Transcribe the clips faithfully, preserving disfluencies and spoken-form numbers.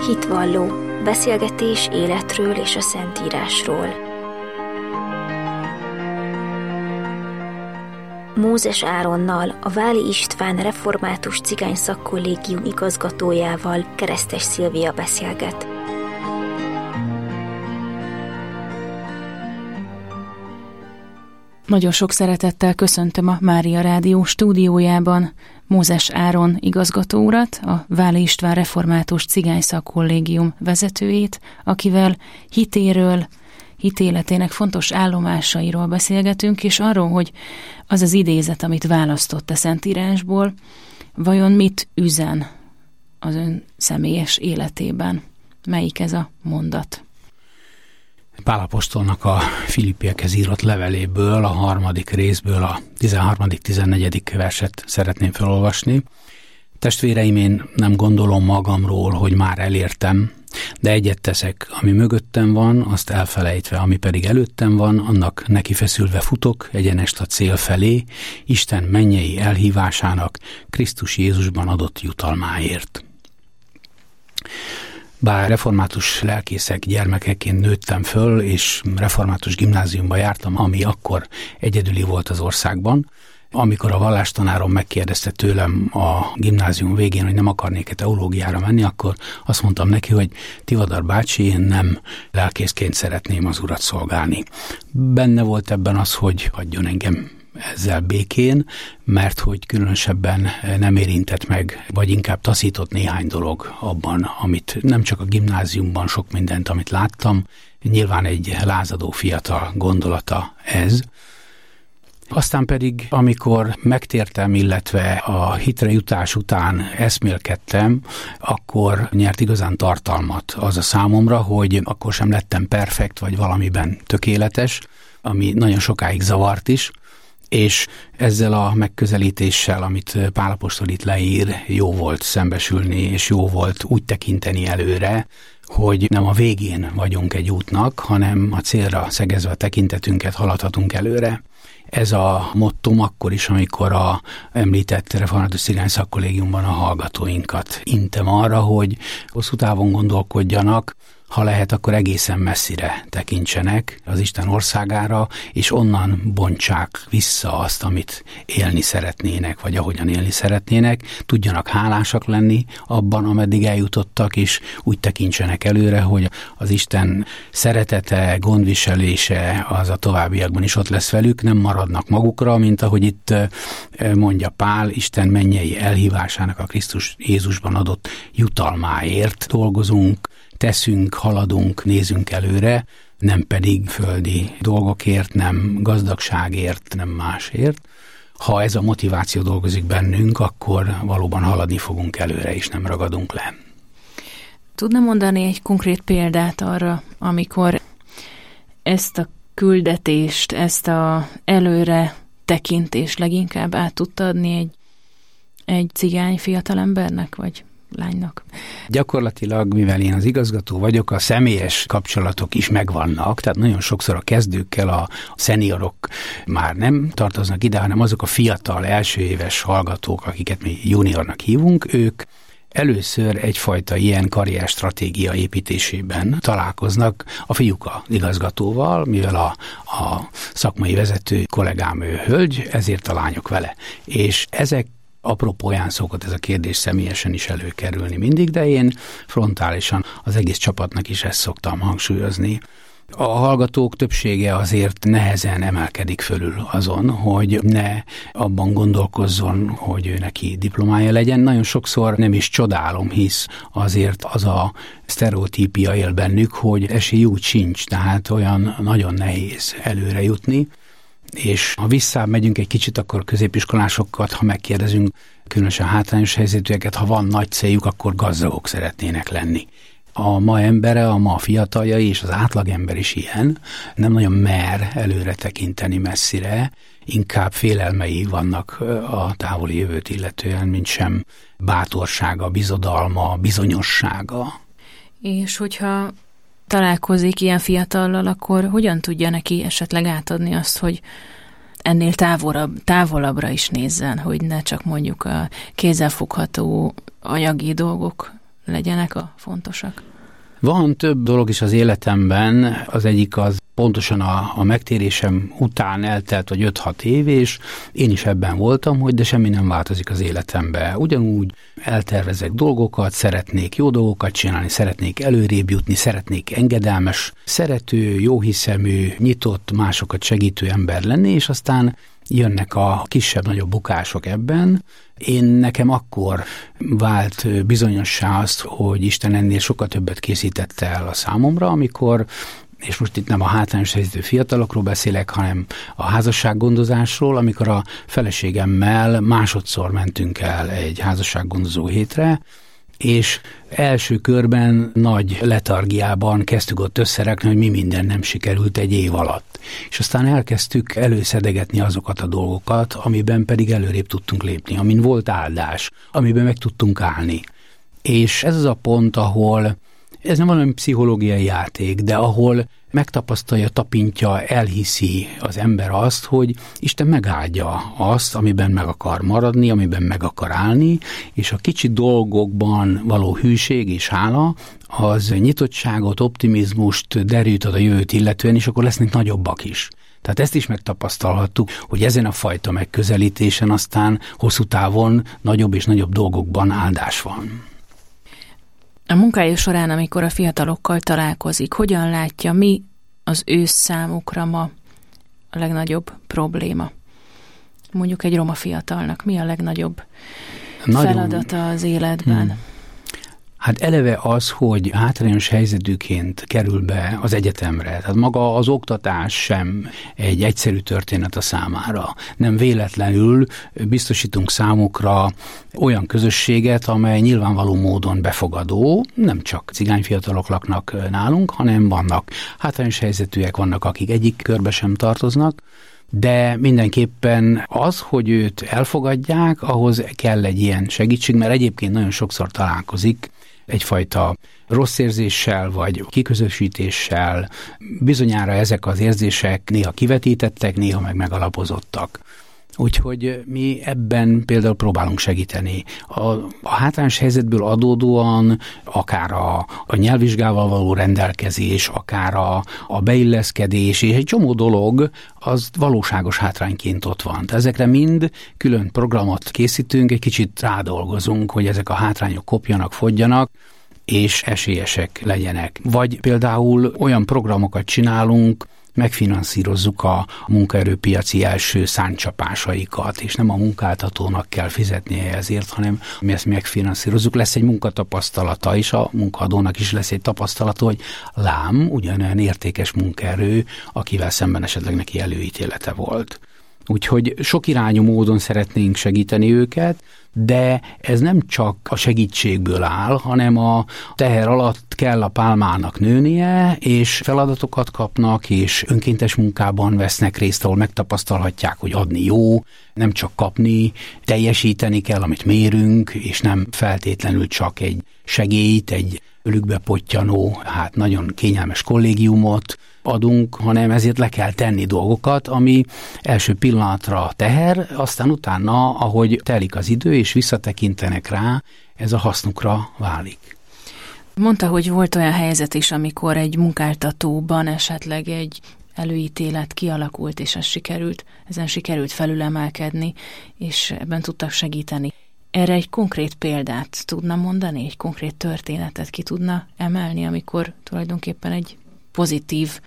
Hitvalló, beszélgetés életről és a Szentírásról. Mózes Áronnal, a Váli István Református Cigány Szakkollégium igazgatójával Keresztes Szilvia beszélget. Nagyon sok szeretettel köszöntöm a Mária Rádió stúdiójában Mózes Áron igazgató urat, a Váli István Református Cigány Szakkollégium vezetőjét, akivel hitéről, hitéletének fontos állomásairól beszélgetünk, és arról, hogy az az idézet, amit választott a Szentírásból, vajon mit üzen az ön személyes életében? Melyik ez a mondat? Pál apostolnak a Filippiekhez írott leveléből, a harmadik részből a tizenharmadik-tizennegyedik verset szeretném felolvasni. Testvéreim, én nem gondolom magamról, hogy már elértem, de egyet teszek, ami mögöttem van, azt elfelejtve, ami pedig előttem van, annak neki feszülve futok egyenest a cél felé, Isten mennyei elhívásának Krisztus Jézusban adott jutalmáért. Bár református lelkészek gyermekeként nőttem föl, és református gimnáziumba jártam, ami akkor egyedüli volt az országban, amikor a vallástanárom megkérdezte tőlem a gimnázium végén, hogy nem akarnék-e teológiára menni, akkor azt mondtam neki, hogy Tivadar bácsi, én nem lelkészként szeretném az Urat szolgálni. Benne volt ebben az, hogy hagyjon engem ezzel békén, mert hogy különösebben nem érintett meg, vagy inkább taszított néhány dolog abban, amit nem csak a gimnáziumban, sok mindent, amit láttam, nyilván egy lázadó fiatal gondolata ez. Aztán pedig, amikor megtértem, illetve a hitre jutás után eszmélkedtem, akkor nyert igazán tartalmat az a számomra, hogy akkor sem lettem perfekt, vagy valamiben tökéletes, ami nagyon sokáig zavart is, és ezzel a megközelítéssel, amit Pál apostol itt leír, jó volt szembesülni, és jó volt úgy tekinteni előre, hogy nem a végén vagyunk egy útnak, hanem a célra szegezve a tekintetünket haladhatunk előre. Ez a mottom akkor is, amikor a említett Református Cigány Szakkollégiumban a hallgatóinkat intem arra, hogy hosszú távon gondolkodjanak, ha lehet, akkor egészen messzire tekintsenek az Isten országára, és onnan bontsák vissza azt, amit élni szeretnének, vagy ahogyan élni szeretnének, tudjanak hálásak lenni abban, ameddig eljutottak, és úgy tekintsenek előre, hogy az Isten szeretete, gondviselése az a továbbiakban is ott lesz velük, nem maradnak magukra, mint ahogy itt mondja Pál, Isten mennyei elhívásának a Krisztus Jézusban adott jutalmáért dolgozunk, teszünk, haladunk, nézünk előre, nem pedig földi dolgokért, nem gazdagságért, nem másért. Ha ez a motiváció dolgozik bennünk, akkor valóban haladni fogunk előre, és nem ragadunk le. Tudna mondani egy konkrét példát arra, amikor ezt a küldetést, ezt a előre tekintést leginkább át tudta adni egy, egy cigány fiatalembernek, vagy lánynak? Gyakorlatilag, mivel én az igazgató vagyok, a személyes kapcsolatok is megvannak, tehát nagyon sokszor a kezdőkkel a szeniorok már nem tartoznak ide, hanem azok a fiatal, első éves hallgatók, akiket mi juniornak hívunk, ők először egyfajta ilyen karrierstratégia építésében találkoznak a fiúk a igazgatóval, mivel a, a szakmai vezető kollégám ő hölgy, ezért a lányok vele. És ezek apropóján szokott ez a kérdés személyesen is előkerülni mindig, de én frontálisan az egész csapatnak is ezt szoktam hangsúlyozni. A hallgatók többsége azért nehezen emelkedik fölül azon, hogy ne abban gondolkozzon, hogy ő neki diplomája legyen. Nagyon sokszor nem is csodálom, hisz azért az a sztereotípia él bennük, hogy esély úgy sincs, tehát olyan nagyon nehéz előre jutni. És ha visszább megyünk egy kicsit, akkor középiskolásokat, ha megkérdezünk, különösen hátrányos helyzetűeket, ha van nagy céljuk, akkor gazdagok szeretnének lenni. A ma embere, a ma fiataljai és az átlagember is ilyen, nem nagyon mer előre tekinteni messzire, inkább félelmei vannak a távoli jövőt illetően, mint sem bátorsága, bizodalma, bizonyossága. És hogyha találkozik ilyen fiatallal, akkor hogyan tudja neki esetleg átadni azt, hogy ennél távolabb, távolabbra is nézzen, hogy ne csak mondjuk a kézzelfogható anyagi dolgok legyenek a fontosak? Van több dolog is az életemben, az egyik az pontosan a, a megtérésem után eltelt, vagy öt-hat év, és én is ebben voltam, hogy de semmi nem változik az életemben. Ugyanúgy eltervezek dolgokat, szeretnék jó dolgokat csinálni, szeretnék előrébb jutni, szeretnék engedelmes, szerető, jóhiszemű, nyitott, másokat segítő ember lenni, és aztán jönnek a kisebb-nagyobb bukások ebben. Én nekem akkor vált bizonyossá azt, hogy Isten ennél sokkal többet készítette el a számomra, amikor, és most itt nem a hátrányos helyzetű fiatalokról beszélek, hanem a házassággondozásról, amikor a feleségemmel másodszor mentünk el egy házassággondozó hétre, és első körben nagy letargiában kezdtük ott összerakni, hogy mi minden nem sikerült egy év alatt. És aztán elkezdtük előszedegetni azokat a dolgokat, amiben pedig előrébb tudtunk lépni, amin volt áldás, amiben meg tudtunk állni. És ez az a pont, ahol, ez nem valami pszichológiai játék, de ahol megtapasztalja, tapintja, elhiszi az ember azt, hogy Isten megáldja azt, amiben meg akar maradni, amiben meg akar állni, és a kicsi dolgokban való hűség és hála, az nyitottságot, optimizmust derült ad a jövőt illetően, és akkor lesznek nagyobbak is. Tehát ezt is megtapasztalhattuk, hogy ezen a fajta megközelítésen aztán hosszú távon nagyobb és nagyobb dolgokban áldás van. A munkája során, amikor a fiatalokkal találkozik, hogyan látja, mi az ő számukra ma a legnagyobb probléma? Mondjuk egy roma fiatalnak mi a legnagyobb Nagyon... feladata az életben? Hmm. Hát eleve az, hogy hátrányos helyzetűként kerül be az egyetemre. Tehát maga az oktatás sem egy egyszerű történet a számára. Nem véletlenül biztosítunk számukra olyan közösséget, amely nyilvánvaló módon befogadó, nem csak cigányfiatalok laknak nálunk, hanem vannak hátrányos helyzetűek, vannak, akik egyik körbe sem tartoznak, de mindenképpen az, hogy őt elfogadják, ahhoz kell egy ilyen segítség, mert egyébként nagyon sokszor találkozik egyfajta rossz érzéssel, vagy kiközösítéssel. Bizonyára ezek az érzések néha kivetítettek, néha meg megalapozottak. Úgyhogy mi ebben például próbálunk segíteni. A, a hátrányos helyzetből adódóan akár a, a nyelvvizsgával való rendelkezés, akár a, a beilleszkedés, és egy csomó dolog, az valóságos hátrányként ott van. Tehát ezekre mind külön programot készítünk, egy kicsit rádolgozunk, hogy ezek a hátrányok kopjanak, fogyjanak, és esélyesek legyenek. Vagy például olyan programokat csinálunk, megfinanszírozzuk a munkaerőpiaci első száncsapásaikat, és nem a munkáltatónak kell fizetnie ezért, hanem mi ezt megfinanszírozzuk. Lesz egy munkatapasztalata, és a munkadónak is lesz egy tapasztalata, hogy lám, ugyanolyan értékes munkaerő, akivel szemben esetleg neki előítélete volt. Úgyhogy sok irányú módon szeretnénk segíteni őket, de ez nem csak a segítségből áll, hanem a teher alatt kell a pálmának nőnie, és feladatokat kapnak, és önkéntes munkában vesznek részt, ahol megtapasztalhatják, hogy adni jó, nem csak kapni, teljesíteni kell, amit mérünk, és nem feltétlenül csak egy segélyt, egy ölükbe pottyanó, hát nagyon kényelmes kollégiumot adunk, hanem ezért le kell tenni dolgokat, ami első pillanatra teher, aztán utána, ahogy telik az idő, és visszatekintenek rá, ez a hasznukra válik. Mondta, hogy volt olyan helyzet is, amikor egy munkáltatóban esetleg egy előítélet kialakult, és ez sikerült, ezen sikerült felülemelkedni, és ebben tudtak segíteni. Erre egy konkrét példát tudna mondani, egy konkrét történetet ki tudna emelni, amikor tulajdonképpen egy pozitív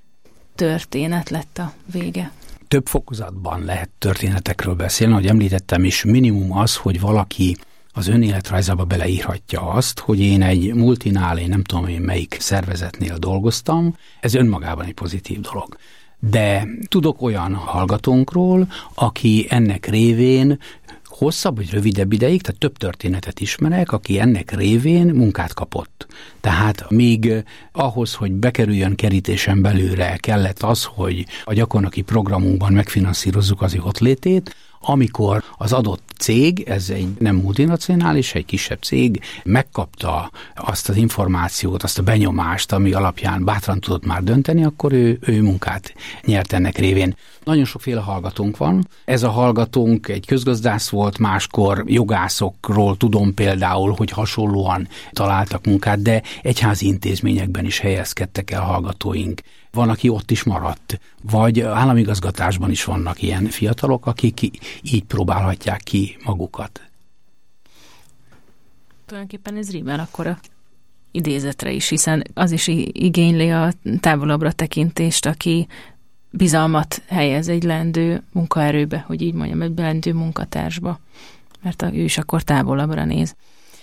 történet lett a vége? Több fokozatban lehet történetekről beszélni, ahogy említettem is, minimum az, hogy valaki az önéletrajzába beleírhatja azt, hogy én egy multinál, én nem tudom én melyik szervezetnél dolgoztam, ez önmagában egy pozitív dolog. De tudok olyan hallgatónkról, aki ennek révén hosszabb vagy rövidebb ideig, tehát több történetet ismerek, aki ennek révén munkát kapott. Tehát még ahhoz, hogy bekerüljön kerítésen belőle, kellett az, hogy a gyakornoki programunkban megfinanszírozzuk az ő ottlétét, amikor az adott cég, ez egy nem multinacionális, egy kisebb cég, megkapta azt az információt, azt a benyomást, ami alapján bátran tudott már dönteni, akkor ő, ő munkát nyert ennek révén. Nagyon sokféle hallgatónk van. Ez a hallgatónk egy közgazdász volt, máskor jogászokról tudom például, hogy hasonlóan találtak munkát, de egyházi intézményekben is helyezkedtek el hallgatóink. Van, aki ott is maradt, vagy államigazgatásban is vannak ilyen fiatalok, akik így próbálhatják ki magukat. Tulajdonképpen ez rímel akkor a idézetre is, hiszen az is igényli a távolabbra tekintést, aki bizalmat helyez egy lendő munkaerőbe, hogy így mondjam, egy lendő munkatársba, mert ő is akkor távolabbra néz.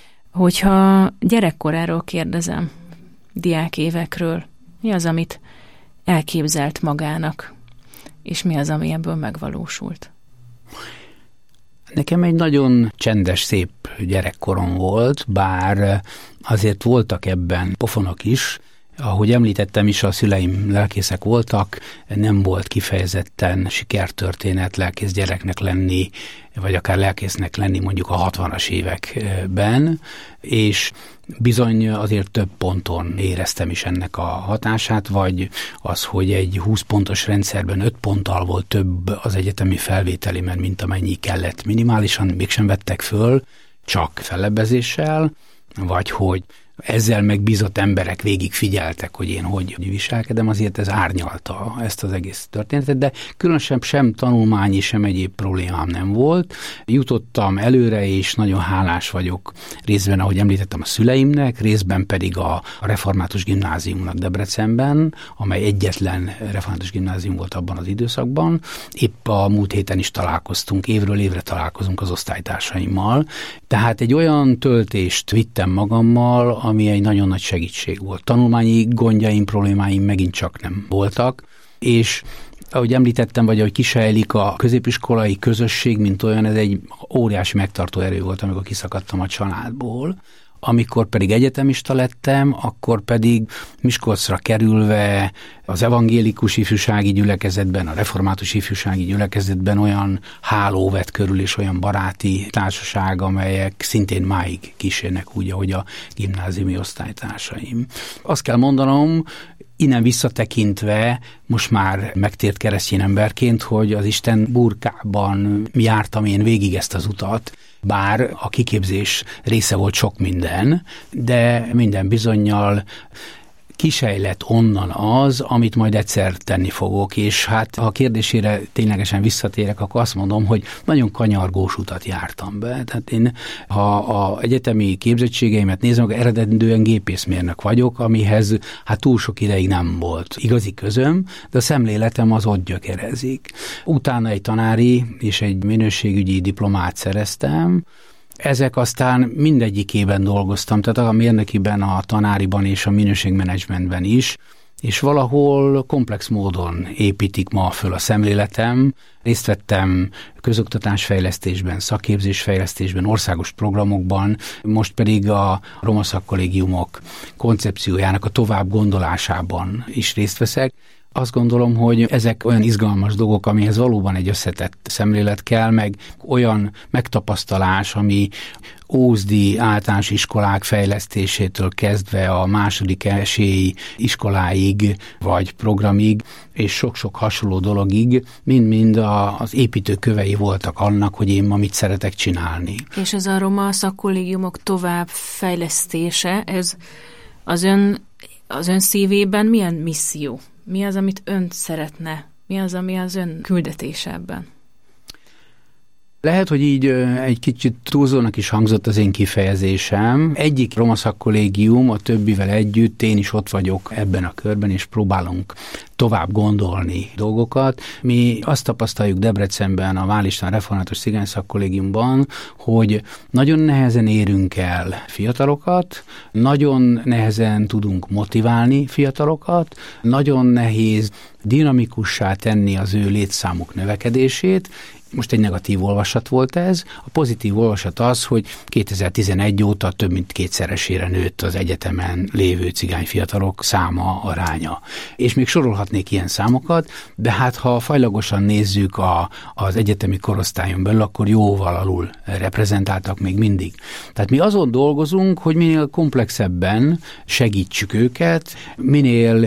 Hogyha gyerekkoráról kérdezem, diákévekről, mi az, amit elképzelt magának, és mi az, ami ebből megvalósult? Nekem egy nagyon csendes, szép gyerekkorom volt, bár azért voltak ebben pofonok is. Ahogy említettem is, a szüleim lelkészek voltak, nem volt kifejezetten sikertörténet lelkész gyereknek lenni, vagy akár lelkésznek lenni mondjuk a hatvanas években, és bizony azért több ponton éreztem is ennek a hatását, vagy az, hogy egy húsz pontos rendszerben öt ponttal volt több az egyetemi felvételimen, mint amennyi kellett minimálisan, mégsem vettek föl, csak fellebbezéssel, vagy hogy ezzel megbízott emberek végig figyeltek, hogy én hogy viselkedem, azért ez árnyalta ezt az egész történetet, de különösebb sem tanulmányi, sem egyéb problémám nem volt. Jutottam előre, és nagyon hálás vagyok részben, ahogy említettem, a szüleimnek, részben pedig a református gimnáziumnak Debrecenben, amely egyetlen református gimnázium volt abban az időszakban. Épp a múlt héten is találkoztunk, évről évre találkozunk az osztálytársaimmal. Tehát egy olyan töltést vittem magammal, ami egy nagyon nagy segítség volt. Tanulmányi gondjaim, problémáim megint csak nem voltak, és ahogy említettem, vagy ahogy kisejlik a középiskolai közösség, mint olyan, ez egy óriási megtartó erő volt, amikor kiszakadtam a családból. Amikor pedig egyetemista lettem, akkor pedig Miskolcra kerülve az evangélikus ifjúsági gyülekezetben, a református ifjúsági gyülekezetben olyan háló vett körül és olyan baráti társaság, amelyek szintén máig kísérnek úgy, ahogy a gimnáziumi osztálytársaim. Azt kell mondanom, innen visszatekintve, most már megtért keresztény emberként, hogy az Isten burkában jártam én végig ezt az utat, bár a kiképzés része volt sok minden, de minden bizonnyal kisejlett onnan az, amit majd egyszer tenni fogok, és hát ha a kérdésére ténylegesen visszatérek, akkor azt mondom, hogy nagyon kanyargós utat jártam be. Tehát én, ha a egyetemi képzettségeimet nézem, akkor eredendően gépészmérnök vagyok, amihez hát túl sok ideig nem volt igazi közöm, de a szemléletem az ott gyökerezik. Utána egy tanári és egy minőségügyi diplomát szereztem. Ezek aztán mindegyikében dolgoztam, tehát a mérnökiben, a tanáriban és a minőségmenedzsmentben is, és valahol komplex módon építik ma föl a szemléletem. Részt vettem közoktatásfejlesztésben, szakképzésfejlesztésben, országos programokban, most pedig a roma szakkollégiumok koncepciójának a tovább gondolásában is részt veszek. Azt gondolom, hogy ezek olyan izgalmas dolgok, amihez valóban egy összetett szemlélet kell, meg olyan megtapasztalás, ami ózdi általános iskolák fejlesztésétől kezdve a második esélyi iskoláig, vagy programig, és sok-sok hasonló dologig, mind-mind az építőkövei voltak annak, hogy én ma mit szeretek csinálni. És ez a roma szakkollégiumok továbbfejlesztése, ez az ön, az ön szívében milyen misszió? Mi az, amit ön szeretne? Mi az, ami az ön küldetése ebben? Lehet, hogy így egy kicsit túlzónak is hangzott az én kifejezésem. Egyik roma szakkollégium, a többivel együtt, én is ott vagyok ebben a körben, és próbálunk tovább gondolni dolgokat. Mi azt tapasztaljuk Debrecenben, a Vál István Református Cigány Szakkollégiumban, hogy nagyon nehezen érünk el fiatalokat, nagyon nehezen tudunk motiválni fiatalokat, nagyon nehéz dinamikussá tenni az ő létszámuk növekedését. Most egy negatív olvasat volt ez. A pozitív olvasat az, hogy kétezer-tizenegy óta több mint kétszeresére nőtt az egyetemen lévő cigány fiatalok száma, aránya. És még sorolhatnék ilyen számokat, de hát ha fajlagosan nézzük a, az egyetemi korosztályon belül, akkor jóval alul reprezentáltak még mindig. Tehát mi azon dolgozunk, hogy minél komplexebben segítsük őket, minél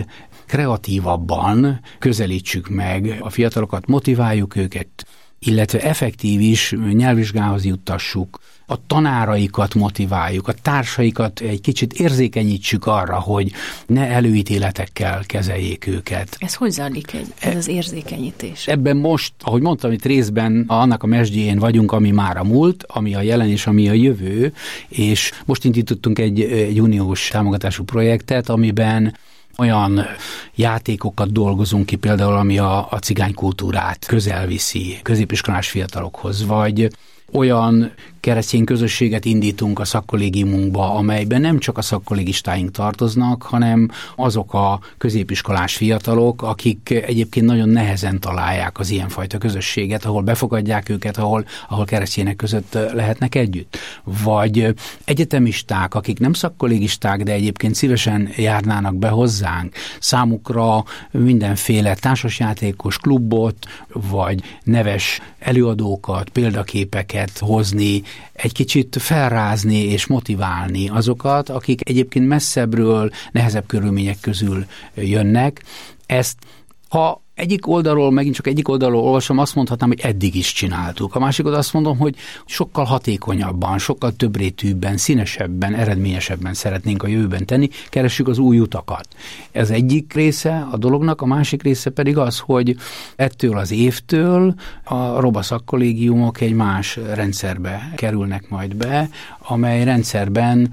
kreatívabban közelítsük meg a fiatalokat, motiváljuk őket, illetve effektív is nyelvvizsgához juttassuk, a tanáraikat motiváljuk, a társaikat egy kicsit érzékenyítsük arra, hogy ne előítéletekkel kezeljék őket. Ez hogy zajlik egy, ez az érzékenyítés? Ebben most, ahogy mondtam, itt részben annak a mesdjén vagyunk, ami már a múlt, ami a jelen és ami a jövő, és most indítottunk egy, egy uniós támogatású projektet, amiben olyan játékokat dolgozunk ki, például ami a, a cigánykultúrát közel viszi középiskolás fiatalokhoz, vagy olyan keresztény közösséget indítunk a szakkollégiumunkba, amelyben nem csak a szakkollégistáink tartoznak, hanem azok a középiskolás fiatalok, akik egyébként nagyon nehezen találják az ilyenfajta közösséget, ahol befogadják őket, ahol, ahol keresztények között lehetnek együtt. Vagy egyetemisták, akik nem szakkollégisták, de egyébként szívesen járnának be hozzánk. Számukra mindenféle társasjátékos klubot, vagy neves előadókat, példaképeket hozni, egy kicsit felrázni és motiválni azokat, akik egyébként messzebbről, nehezebb körülmények közül jönnek. Ezt, ha egyik oldalról, megint csak egyik oldalról olvasom, azt mondhatnám, hogy eddig is csináltuk. A másik oldalról azt mondom, hogy sokkal hatékonyabban, sokkal többrétűbben, színesebben, eredményesebben szeretnénk a jövőben tenni, keressük az új utakat. Ez egyik része a dolognak, a másik része pedig az, hogy ettől az évtől a Roba szakkollégiumok egy más rendszerbe kerülnek majd be, amely rendszerben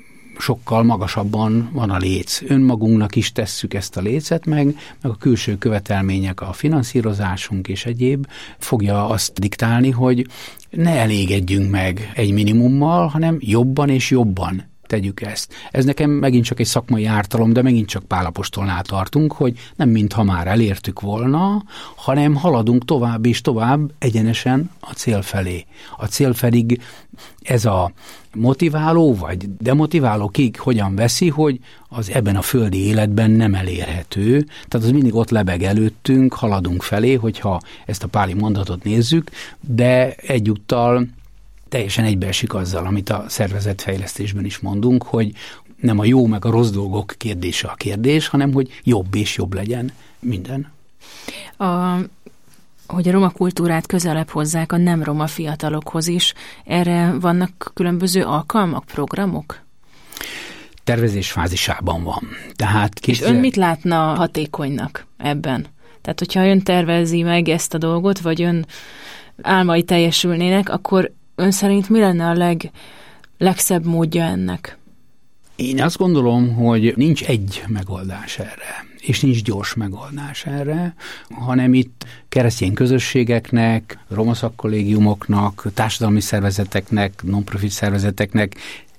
sokkal magasabban van a léc. Önmagunknak is tesszük ezt a lécet, meg, meg a külső követelmények, a finanszírozásunk és egyéb fogja azt diktálni, hogy ne elégedjünk meg egy minimummal, hanem jobban és jobban tegyük ezt. Ez nekem megint csak egy szakmai ártalom, de megint csak Pál apostolnál tartunk, hogy nem mintha már elértük volna, hanem haladunk tovább és tovább egyenesen a cél felé. A cél pedig ez a motiváló vagy demotiváló kik hogyan veszi, hogy az ebben a földi életben nem elérhető, tehát az mindig ott lebeg előttünk, haladunk felé, hogyha ezt a páli mondatot nézzük, de egyúttal teljesen egybeesik azzal, amit a szervezetfejlesztésben is mondunk, hogy nem a jó meg a rossz dolgok kérdése a kérdés, hanem hogy jobb és jobb legyen minden. A, hogy a roma kultúrát közelebb hozzák a nem roma fiatalokhoz is, erre vannak különböző alkalmak, programok? Tervezés fázisában van. Tehát készre... És ön mit látna hatékonynak ebben? Tehát, hogyha ön tervezi meg ezt a dolgot, vagy ön álmai teljesülnének, akkor ön szerint mi lenne a leg, legszebb módja ennek? Én azt gondolom, hogy nincs egy megoldás erre, és nincs gyors megoldás erre, hanem itt keresztény közösségeknek, roma szakkollégiumoknak, társadalmi szervezeteknek, non-profit szervezeteknek,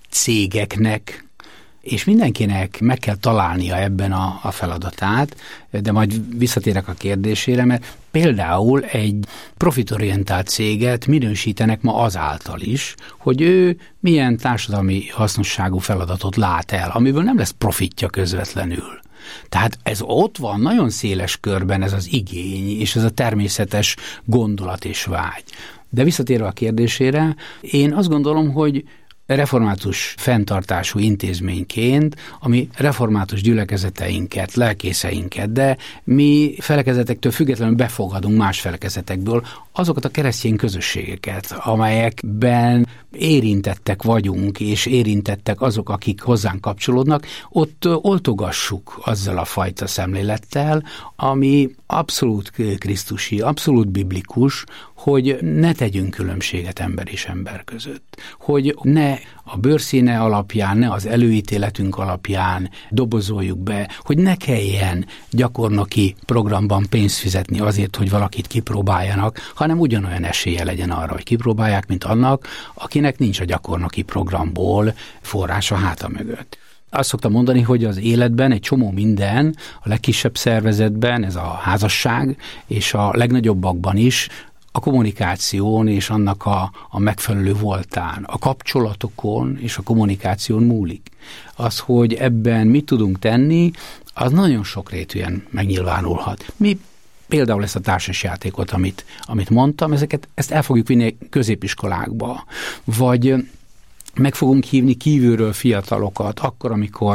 cégeknek, és mindenkinek meg kell találnia ebben a, a feladatát, de majd visszatérek a kérdésére, mert például egy profitorientált céget minősítenek ma azáltal is, hogy ő milyen társadalmi hasznosságú feladatot lát el, amiből nem lesz profitja közvetlenül. Tehát ez ott van nagyon széles körben, ez az igény, és ez a természetes gondolat és vágy. De visszatérve a kérdésére, én azt gondolom, hogy református fenntartású intézményként, ami református gyülekezeteinket, lelkészeinket, de mi felekezetektől függetlenül befogadunk más felekezetekből azokat a keresztény közösségeket, amelyekben érintettek vagyunk, és érintettek azok, akik hozzánk kapcsolódnak, ott oltogassuk azzal a fajta szemlélettel, ami abszolút krisztusi, abszolút biblikus, hogy ne tegyünk különbséget ember és ember között. Hogy ne a bőrszíne alapján, ne az előítéletünk alapján dobozoljuk be, hogy ne kelljen gyakornoki programban pénzt fizetni azért, hogy valakit kipróbáljanak, hanem ugyanolyan esélye legyen arra, hogy kipróbálják, mint annak, akinek nincs a gyakornoki programból forrása háta mögött. Azt szoktam mondani, hogy az életben egy csomó minden, a legkisebb szervezetben, ez a házasság, és a legnagyobbakban is, a kommunikáción és annak a, a megfelelő voltán, a kapcsolatokon és a kommunikáción múlik. Az, hogy ebben mit tudunk tenni, az nagyon sokrétűen megnyilvánulhat. Mi például ezt a társasjátékot, amit, amit mondtam, ezeket, ezt el fogjuk vinni középiskolákba, vagy meg fogunk hívni kívülről fiatalokat, akkor, amikor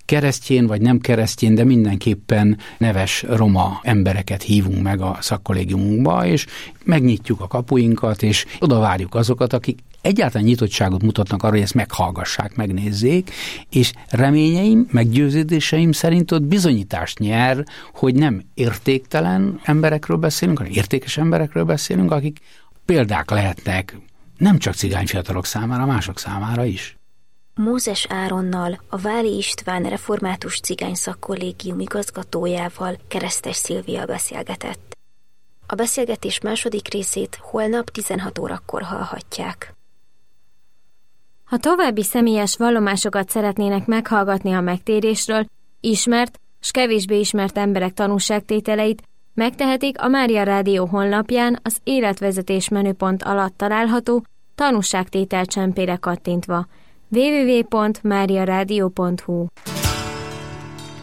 keresztjén vagy nem keresztjén, de mindenképpen neves roma embereket hívunk meg a szakkollégiumunkba, és megnyitjuk a kapuinkat, és oda várjuk azokat, akik egyáltalán nyitottságot mutatnak arra, hogy ezt meghallgassák, megnézzék, és reményeim, meggyőződéseim szerint ott bizonyítást nyer, hogy nem értéktelen emberekről beszélünk, hanem értékes emberekről beszélünk, akik példák lehetnek nem csak cigányfiatalok számára, mások számára is. Mózes Áronnal, a Váli István Református Cigány Szakkollégium igazgatójával Keresztes Szilvia beszélgetett. A beszélgetés második részét holnap tizenhat órakor hallhatják. Ha további személyes vallomásokat szeretnének meghallgatni a megtérésről, ismert s kevésbé ismert emberek tanúságtételeit, megtehetik a Mária Rádió honlapján az életvezetés menüpont alatt található tanúságtétel csempére kattintva. double-u double-u double-u pont mária rádió pont hu